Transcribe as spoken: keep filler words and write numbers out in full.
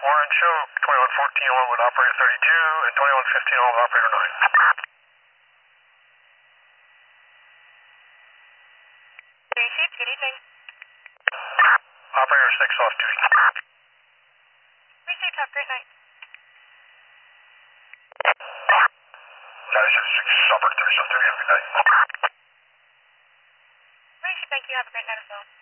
Warren Show, twenty-one fourteen on with operator thirty-two and twenty-one fifteen on with operator nine. Tracy, good evening. Operator six off duty. Received, have a great night. Madison six, Shelburne thirty-seven thirty, have a good night. Tracy, thank you, have a great night as well.